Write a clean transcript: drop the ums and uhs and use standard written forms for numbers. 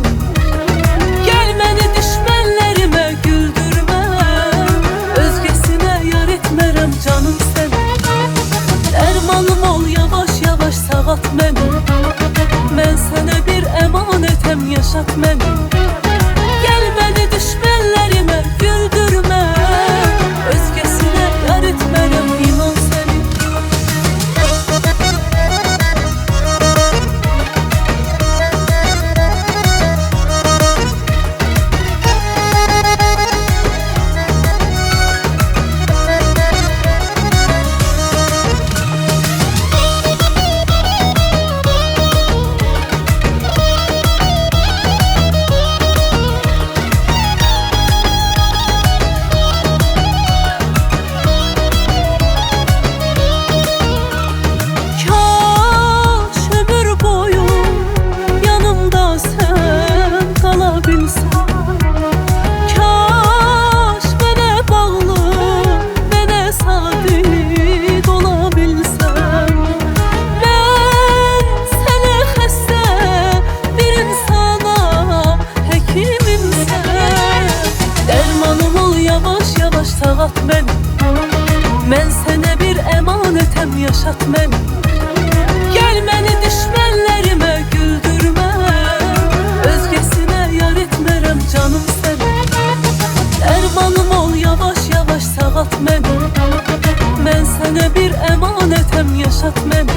Gel məni düşmənlərimə güldürmə, özgəsinə yar etmərəm canım səni. Dərmanım ol, yavaş yavaş sağalt məni. Mən sənə bir əmanətəm, yaşat məni. Gel məni düşmənlərimə güldürmə, özgəsinə yar etmərəm inan səni. Sağalt məni. Mən sənə bir əmanətəm, yaşat məni. Gel məni düşmənlərimə güldürmə, özgəsinə yar etmərəm canım səni. Dərmanım ol, yavaş yavaş sağalt məni. Mən sənə bir əmanətəm, yaşat məni.